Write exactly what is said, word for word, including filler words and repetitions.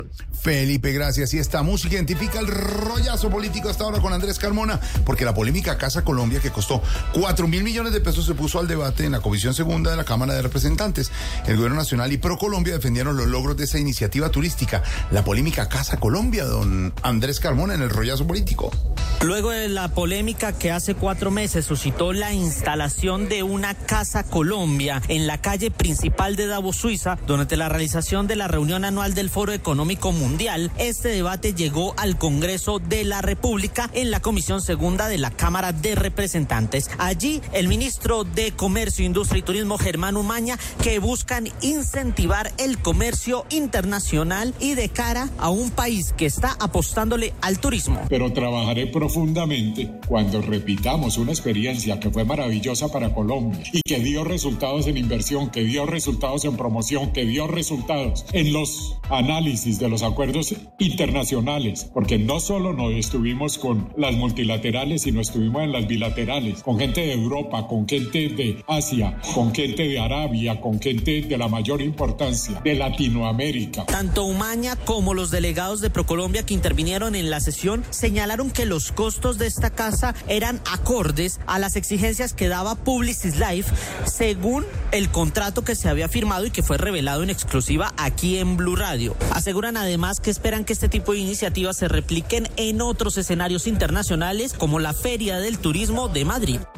Felipe, gracias. Y esta música identifica el rollazo político hasta ahora con Andrés Carmona, porque la polémica Casa Colombia, que costó cuatro mil millones de pesos, se puso al debate en la Comisión Segunda de la Cámara de Representantes. El Gobierno Nacional y ProColombia defendieron los logros de esa iniciativa turística. La polémica Casa Colombia, don Andrés Carmona, en el rollazo político. Luego de la polémica que hace cuatro meses suscitó la instalación de una Casa Colombia en la calle principal de Davos, Suiza, durante la realización de la reunión anual del Foro Económico Mundial, este debate llegó al Congreso de la República en la Comisión Segunda de la Cámara de Representantes. Allí, el ministro de Comercio, Industria y Turismo, Germán Umaña, que buscan incentivar el comercio internacional y de cara a un país que está apostándole al turismo. Pero trabajaré profundamente cuando repitamos una experiencia que fue maravillosa para Colombia y que dio resultados en inversión, que dio resultados en promoción, que dio resultados en los análisis de los acuerdos internacionales, porque no solo nos estuvimos con las multilaterales, sino estuvimos en las bilaterales, con gente de Europa, con gente de Asia, con gente de Arabia, con gente de la mayor importancia, de Latinoamérica. Tanto Umaña como los delegados de ProColombia que intervinieron en la sesión señalaron que los costos de esta casa eran acordes a las exigencias que daba Publicis Life según el contrato que se había firmado y que fue revelado en exclusiva aquí en Blue Radio. Aseguran además que esperan que este tipo de iniciativas se repliquen en otros escenarios internacionales como la Feria del Turismo de Madrid.